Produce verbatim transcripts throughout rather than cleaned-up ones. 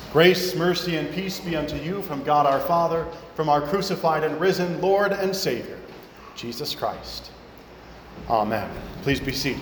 Grace, mercy, and peace be unto you from God our Father, from our crucified and risen Lord and Savior, Jesus Christ. Amen. Please be seated.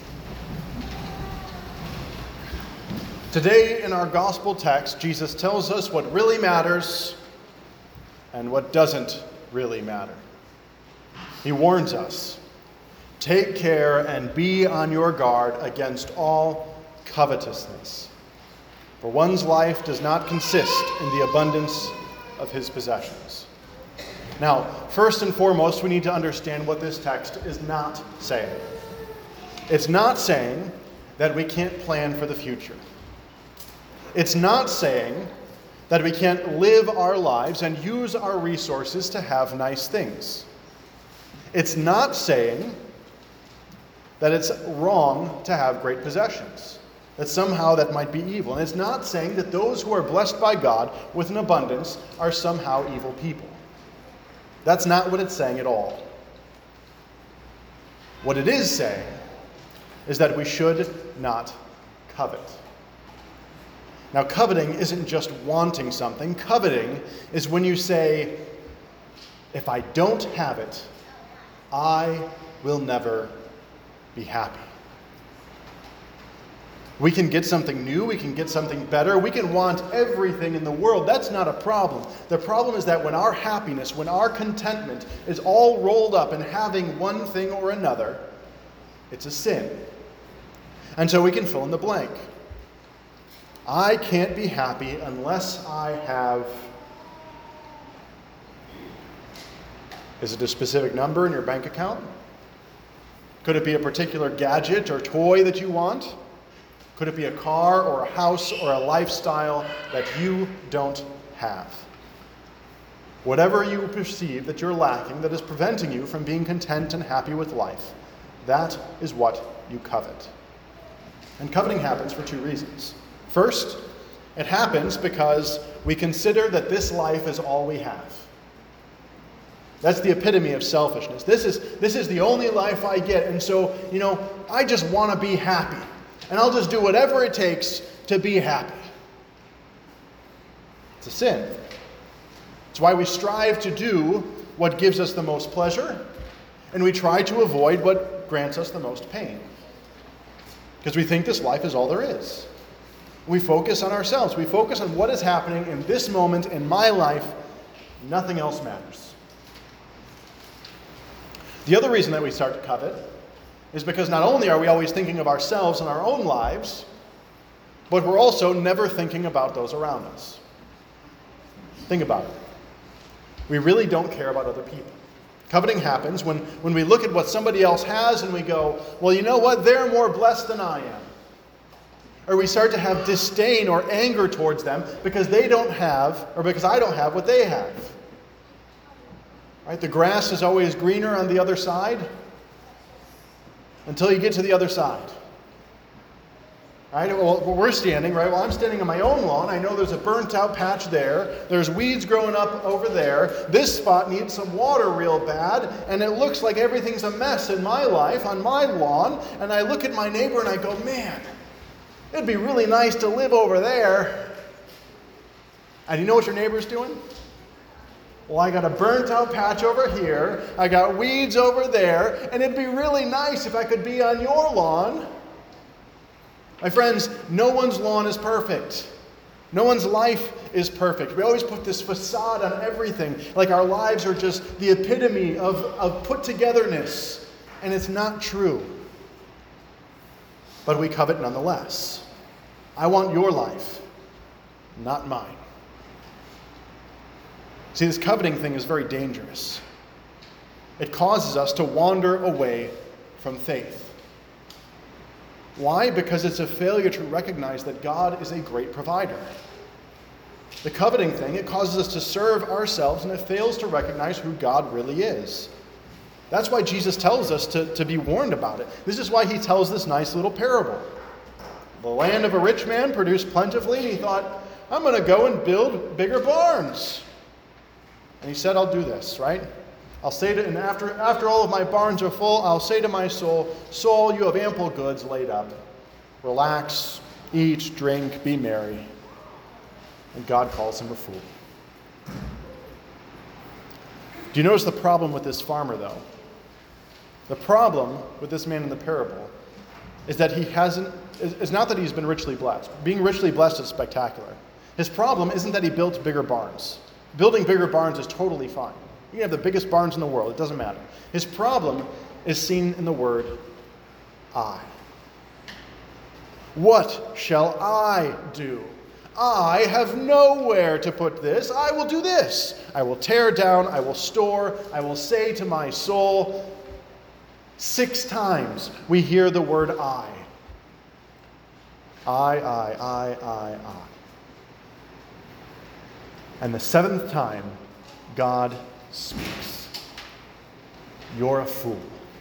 Today in our gospel text, Jesus tells us what really matters and what doesn't really matter. He warns us, take care and be on your guard against all covetousness. For one's life does not consist in the abundance of his possessions. Now, first and foremost, we need to understand what this text is not saying. It's not saying that we can't plan for the future. It's not saying that we can't live our lives and use our resources to have nice things. It's not saying that it's wrong to have great possessions, that somehow that might be evil. And it's not saying that those who are blessed by God with an abundance are somehow evil people. That's not what it's saying at all. What it is saying is that we should not covet. Now, coveting isn't just wanting something. Coveting is when you say, if I don't have it, I will never be happy. We can get something new, we can get something better, we can want everything in the world. That's not a problem. The problem is that when our happiness, when our contentment is all rolled up in having one thing or another, it's a sin. And so we can fill in the blank. I can't be happy unless I have... Is it a specific number in your bank account? Could it be a particular gadget or toy that you want? Could it be a car or a house or a lifestyle that you don't have? Whatever you perceive that you're lacking, that is preventing you from being content and happy with life, that is what you covet. And coveting happens for two reasons. First, it happens because we consider that this life is all we have. That's the epitome of selfishness. This is, this is the only life I get, and so, you know, I just want to be happy. And I'll just do whatever it takes to be happy. It's a sin. It's why we strive to do what gives us the most pleasure, and we try to avoid what grants us the most pain. Because we think this life is all there is. We focus on ourselves. We focus on what is happening in this moment in my life. Nothing else matters. The other reason that we start to covet is because not only are we always thinking of ourselves and our own lives, but we're also never thinking about those around us. Think about it. We really don't care about other people. Coveting happens when, when we look at what somebody else has and we go, well, you know what? They're more blessed than I am. Or we start to have disdain or anger towards them because they don't have, or because I don't have what they have. Right? The grass is always greener on the other side. Until you get to the other side. Right? Well, we're standing, right? Well, I'm standing on my own lawn. I know there's a burnt out patch there. There's weeds growing up over there. This spot needs some water real bad. And it looks like everything's a mess in my life, on my lawn. And I look at my neighbor and I go, man, it'd be really nice to live over there. And you know what your neighbor's doing? Well, I got a burnt out patch over here, I got weeds over there, and it'd be really nice if I could be on your lawn. My friends, no one's lawn is perfect. No one's life is perfect. We always put this facade on everything, like our lives are just the epitome of, of put-togetherness, and it's not true. But we covet nonetheless. I want your life, not mine. See, this coveting thing is very dangerous. It causes us to wander away from faith. Why? Because it's a failure to recognize that God is a great provider. The coveting thing, it causes us to serve ourselves, and it fails to recognize who God really is. That's why Jesus tells us to, to be warned about it. This is why he tells this nice little parable. The land of a rich man produced plentifully, and he thought, I'm going to go and build bigger barns. And he said, I'll do this, right? I'll say to, and after, after all of my barns are full, I'll say to my soul, soul, you have ample goods laid up. Relax, eat, drink, be merry. And God calls him a fool. Do you notice the problem with this farmer, though? The problem with this man in the parable is that he hasn't, is not that he's been richly blessed. Being richly blessed is spectacular. His problem isn't that he built bigger barns. Building bigger barns is totally fine. You can have the biggest barns in the world, it doesn't matter. His problem is seen in the word I. What shall I do? I have nowhere to put this. I will do this. I will tear down, I will store, I will say to my soul. Six times we hear the word I. I, I, I, I, I. And the seventh time, God speaks. You're a fool.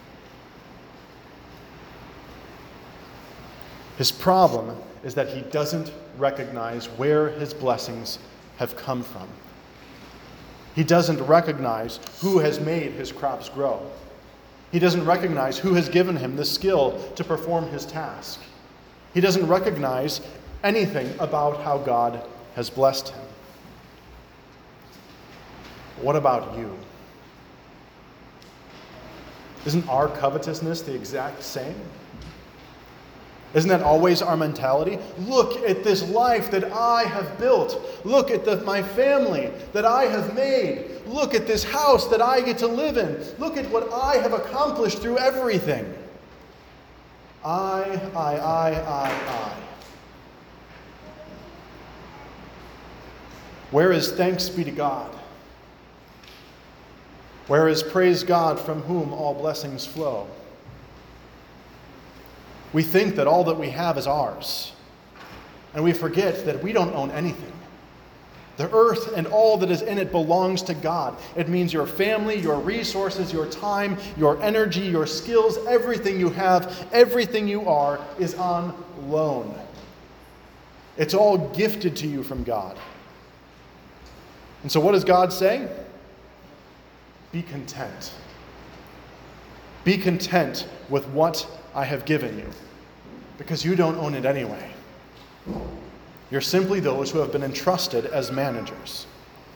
His problem is that he doesn't recognize where his blessings have come from. He doesn't recognize who has made his crops grow. He doesn't recognize who has given him the skill to perform his task. He doesn't recognize anything about how God has blessed him. What about you? Isn't our covetousness the exact same? Isn't that always our mentality? Look at this life that I have built. Look at the, my family that I have made. Look at this house that I get to live in. Look at what I have accomplished through everything. I, I, I, I, I. Where is thanks be to God? Where is praise God from whom all blessings flow? We think that all that we have is ours, and we forget that we don't own anything. The earth and all that is in it belongs to God. It means your family, your resources, your time, your energy, your skills, everything you have, everything you are is on loan. It's all gifted to you from God. And so what does God say? Be content. Be content with what I have given you, because you don't own it anyway. You're simply those who have been entrusted as managers.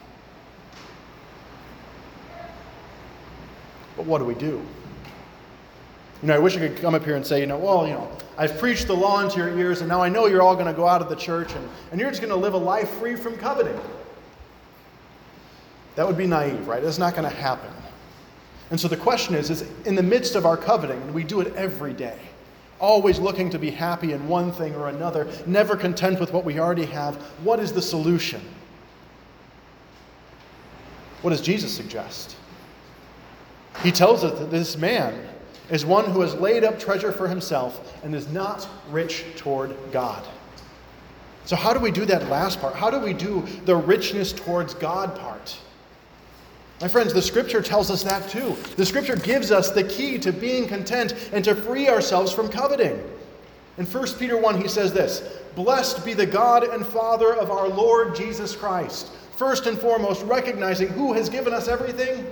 But what do we do? You know, I wish I could come up here and say, you know, well, you know, I've preached the law into your ears, and now I know you're all going to go out of the church, and, and you're just going to live a life free from coveting. That would be naive, right? That's not going to happen. And so the question is, is in the midst of our coveting, and we do it every day, always looking to be happy in one thing or another, never content with what we already have, what is the solution? What does Jesus suggest? He tells us that this man is one who has laid up treasure for himself and is not rich toward God. So how do we do that last part? How do we do the richness towards God part? My friends, the Scripture tells us that too. The Scripture gives us the key to being content and to free ourselves from coveting. In First Peter one, he says this, "Blessed be the God and Father of our Lord Jesus Christ." First and foremost, recognizing who has given us everything?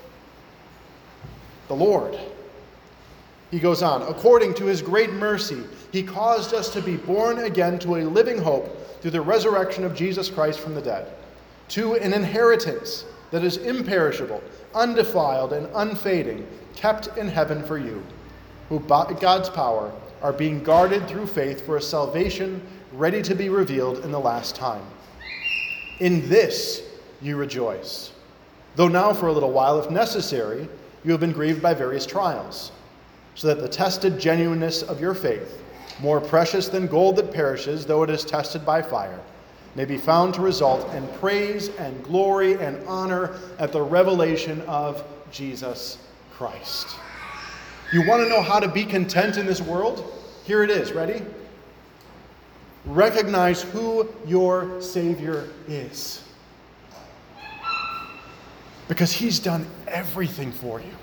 The Lord. He goes on, "According to his great mercy, he caused us to be born again to a living hope through the resurrection of Jesus Christ from the dead, to an inheritance that is imperishable, undefiled, and unfading, kept in heaven for you, who by God's power are being guarded through faith for a salvation ready to be revealed in the last time. In this you rejoice, though now for a little while, if necessary, you have been grieved by various trials, so that the tested genuineness of your faith, more precious than gold that perishes, though it is tested by fire, may be found to result in praise and glory and honor at the revelation of Jesus Christ." You want to know how to be content in this world? Here it is. Ready? Recognize who your Savior is. Because he's done everything for you.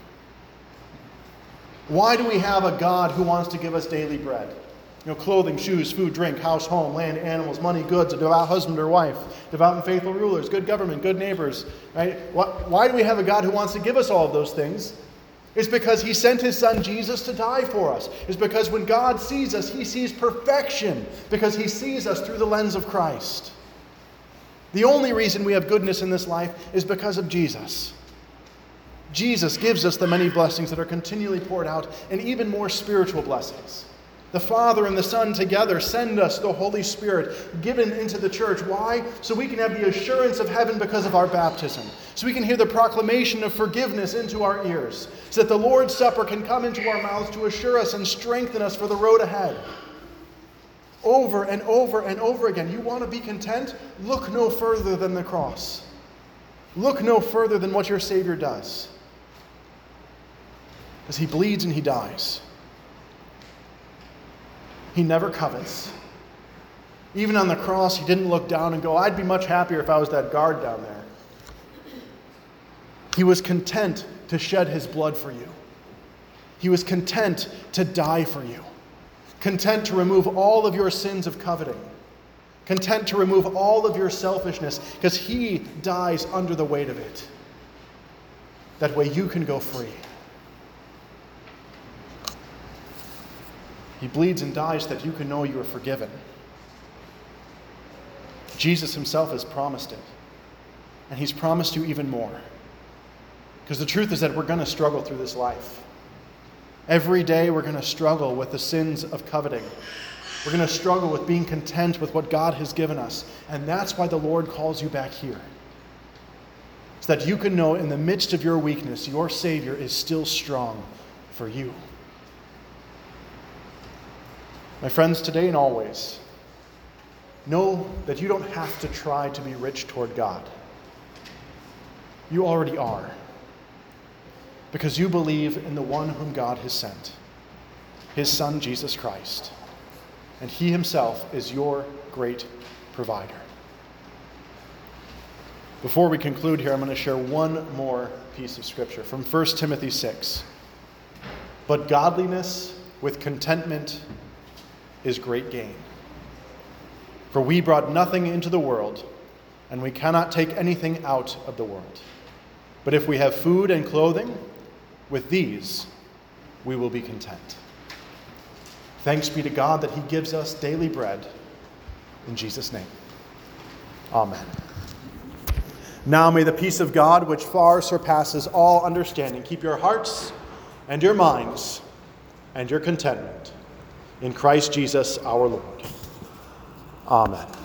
Why do we have a God who wants to give us daily bread? You know, clothing, shoes, food, drink, house, home, land, animals, money, goods, a devout husband or wife, devout and faithful rulers, good government, good neighbors, right? Why do we have a God who wants to give us all of those things? It's because he sent his son Jesus to die for us. It's because when God sees us, he sees perfection, because he sees us through the lens of Christ. The only reason we have goodness in this life is because of Jesus. Jesus gives us the many blessings that are continually poured out, and even more spiritual blessings. The Father and the Son together send us the Holy Spirit given into the church. Why? So we can have the assurance of heaven because of our baptism. So we can hear the proclamation of forgiveness into our ears. So that the Lord's Supper can come into our mouths to assure us and strengthen us for the road ahead. Over and over and over again. You want to be content? Look no further than the cross. Look no further than what your Savior does. Because he bleeds and he dies. He never covets. Even on the cross, he didn't look down and go, I'd be much happier if I was that guard down there. He was content to shed his blood for you. He was content to die for you. Content to remove all of your sins of coveting. Content to remove all of your selfishness, because he dies under the weight of it. That way you can go free. He bleeds and dies that you can know you are forgiven. Jesus himself has promised it. And he's promised you even more. Because the truth is that we're going to struggle through this life. Every day we're going to struggle with the sins of coveting. We're going to struggle with being content with what God has given us. And that's why the Lord calls you back here. So that you can know in the midst of your weakness, your Savior is still strong for you. My friends, today and always, know that you don't have to try to be rich toward God. You already are. Because you believe in the one whom God has sent, his Son, Jesus Christ. And he himself is your great provider. Before we conclude here, I'm going to share one more piece of scripture from First Timothy six. But godliness with contentment is great gain. For we brought nothing into the world, and we cannot take anything out of the world. But if we have food and clothing, with these we will be content. Thanks be to God that he gives us daily bread. In Jesus' name. Amen. Now may the peace of God, which far surpasses all understanding, keep your hearts and your minds and your contentment in Christ Jesus our Lord. Amen.